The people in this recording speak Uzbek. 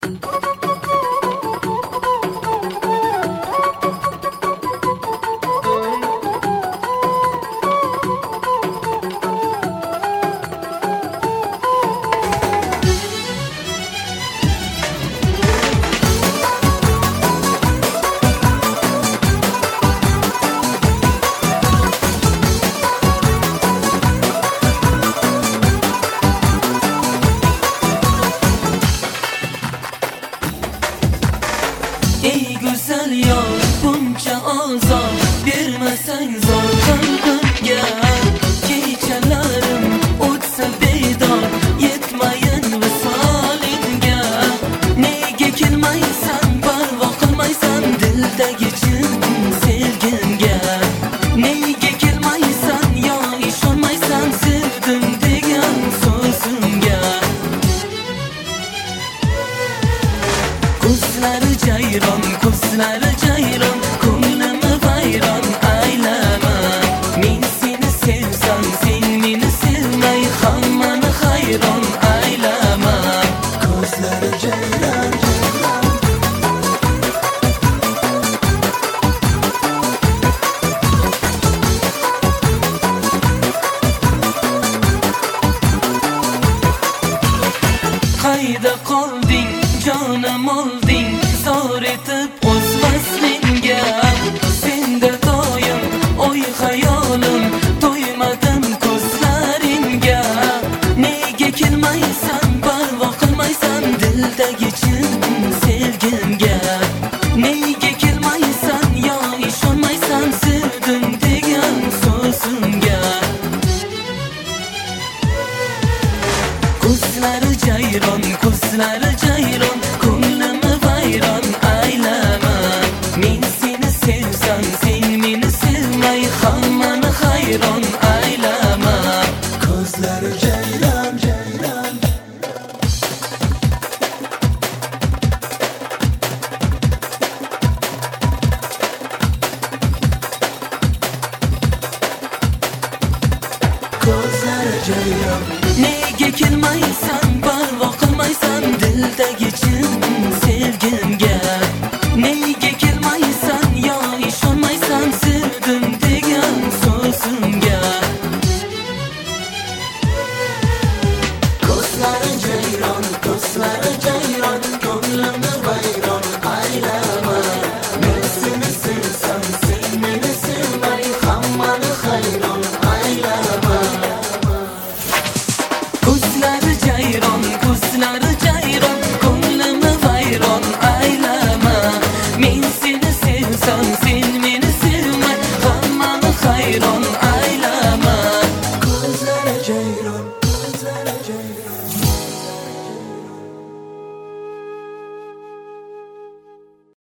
Ey güzel yar, bunca azar vermesen zor kalbimga. Kechalarim o'tsa bedor, yetmayin visolinga. Nega kelmaysan, parvo qilmaysan dildagi chin sevgimga? Nega kelmaysan, yo ishonmaysan sevdim degan so'zimga? Ko'zlari jayron, ko'zlari jayron, ko'nglimi vayron aylama. Men seni sevsam, sen meni sevmay, hammani hayron aylama. Ko'zlari jayron, qayda qolding jonim olding, zor etib o'z vaslinga. Senda doim o'y xayolim, to'ymadim ko'zlaringga. Nega kelmaysan, parvo qilmaysan dildagi chin sevgimga? Nega kelmaysan, yo ishonmaysan sevdim degan so'zimga? Ko'zlari jayron, ko'zlari jayron, ko'nglimi vayron aylama. Men seni sevsam, sen meni sevmay, hammani hayron aylama. Ko'zlari jayron, jayron, ko'zlari jayron. Nega kelmaysan, parvo qilmaysan dildagi chin sevgimga? Nega kelmaysan, yo ishonmaysan sevdim degan so'zimga? Ko'zlari jayron, ko'zlari jayron, ko'nglimi vayron aylama. Men seni sevsam, sen meni sevmay, hammani hayron aylama. Ko'zlari jayron, ko'zlari jayron, ko'nglimi vayron